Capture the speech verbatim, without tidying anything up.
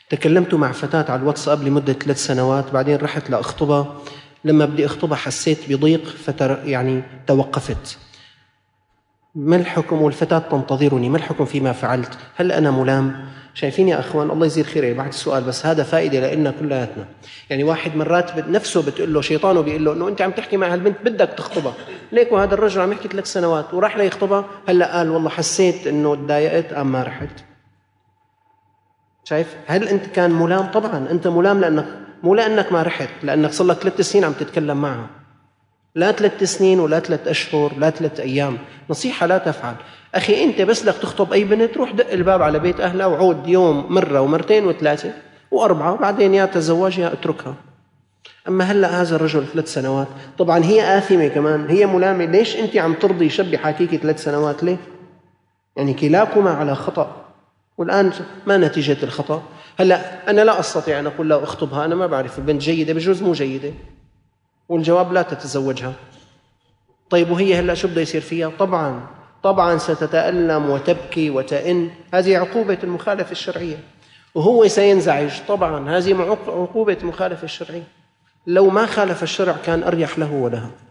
تكلمت مع فتاة على الواتساب لمدة ثلاث سنوات، بعدين رحت لأخطبها، لما بدي أخطبها حسيت بضيق فتر يعني توقفت. ما الحكم والفتاة تنتظرني؟ ما الحكم فيما فعلت؟ هل أنا ملام؟ شايفين يا أخوان، الله يزيد خير بعد السؤال، بس هذا فائدة لنا كلياتنا. يعني واحد مرات نفسه بتقول له شيطانه بيقول له إنه أنت عم تحكي مع هالبنت بدك تخطبها ليك، وهذا الرجل عم يحكي ثلاث سنوات وراح ليخطبها، هلا قال والله حسيت إنه تضايقت أم ما رحت. شايف؟ هل أنت كان ملام؟ طبعا أنت ملام، لأنك مو لأنك ما رحت، لأنك صار لك ثلاث سنين عم تتكلم معها، لا ثلاث سنين ولا ثلاث أشهر لا ثلاث أيام. نصيحة لا تفعل. أخي أنت بس لك تخطب أي بنت، روح دق الباب على بيت أهلها وعود يوم مرة ومرتين وثلاثة وأربعة، بعدين يا تزوج يا اتركها. أما هلأ هذا الرجل ثلاث سنوات، طبعا هي آثمة كمان، هي ملامة. ليش أنت عم ترضي شاب يحاكيك ثلاث سنوات؟ ليه؟ يعني كلاكما على خطأ، والآن ما نتيجة الخطأ؟ هلأ أنا لا أستطيع أن أقول لا أخطبها، أنا ما بعرف البنت جيدة بجوز مو جيدة، والجواب لا تتزوجها. طيب وهي هلأ شو بده يصير فيها؟ طبعا طبعا ستتألم وتبكي وتئن، هذه عقوبة المخالفة الشرعية، وهو سينزعج. طبعا هذه عقوبة المخالفة الشرعية، لو ما خالف الشرع كان أريح له ولها.